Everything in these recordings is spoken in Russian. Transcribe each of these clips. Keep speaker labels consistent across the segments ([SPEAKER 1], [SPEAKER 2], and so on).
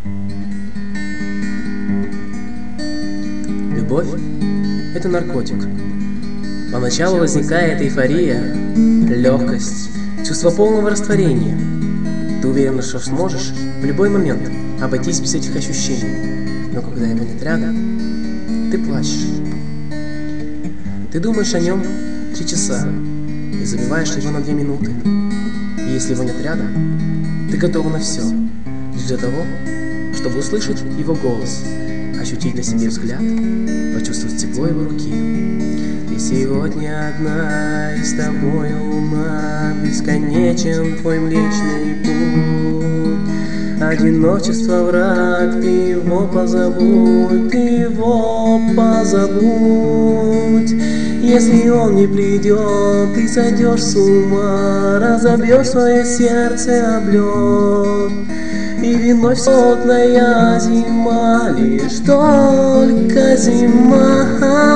[SPEAKER 1] Любовь – это наркотик. Поначалу возникает эйфория, легкость, чувство полного растворения. Ты уверен, что сможешь в любой момент обойтись без этих ощущений. Но когда его нет рядом, ты плачешь. Ты думаешь о нем 3 часа и забиваешь его на 2 минуты. И если его нет рядом, ты готова на все, лишь для того, чтобы услышать его голос, ощутить на себе взгляд, почувствовать тепло его руки. Ты сегодня одна, и с тобою луна, бесконечен твой Млечный Путь. Одиночество враг, ты его позабудь, ты его позабудь. Если он не придет, ты сойдешь с ума, разобьешь свое сердце об лед. И вновь сотная зима, лишь только зима.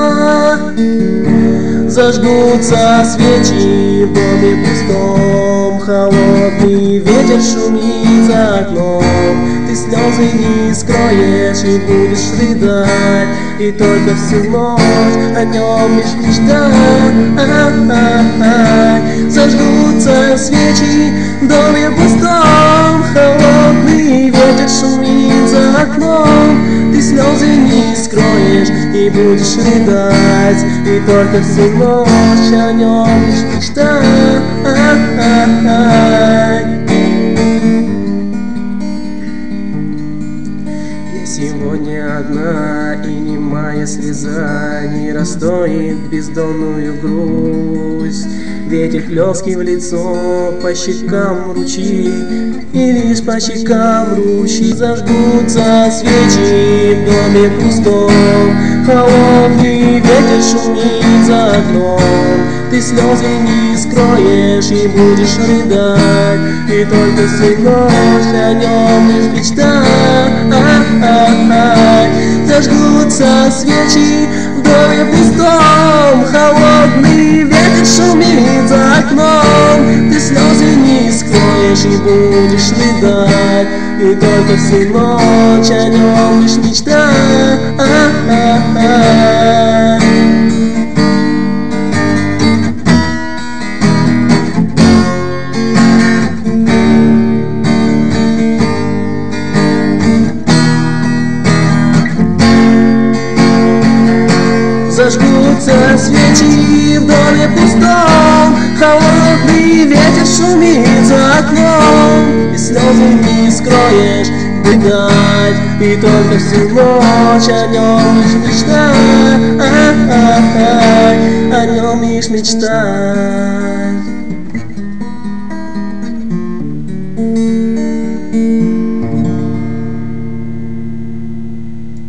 [SPEAKER 1] Зажгутся свечи в доме пустом, холодный ветер шумит за окном. Ты слезы не скроешь и будешь рыдать, и только всю ночь о нем лишь мечтать. Зажгутся свечи в доме пустом, холодный ветер шумит за окном. Ты слезы не скроешь и будешь рыдать, и только всю ночь о нем лишь мечтать. Я сегодня одна, и немая слеза не расстоит бездонную грусть. Ветер хлёсткий в лицо, по щекам ручьи, и лишь по щекам ручьи. Зажгутся свечи в доме пустом, холодный ветер шумит за окном. Ты слезы не скроешь и будешь рыдать, и только всю ночь о нем лишь мечтать. Зажгутся свечи в доме пустом, холодный ветер шумит за окном. Ты слезы не скроешь и будешь рыдать, и только всю ночь о нем лишь мечтать. Зажгутся свечи в доме пустом, холодный ветер шумит за окном. И слезы не скроешь, бегать, и только всю ночь о нем лишь мечтать, о нем лишь мечтать.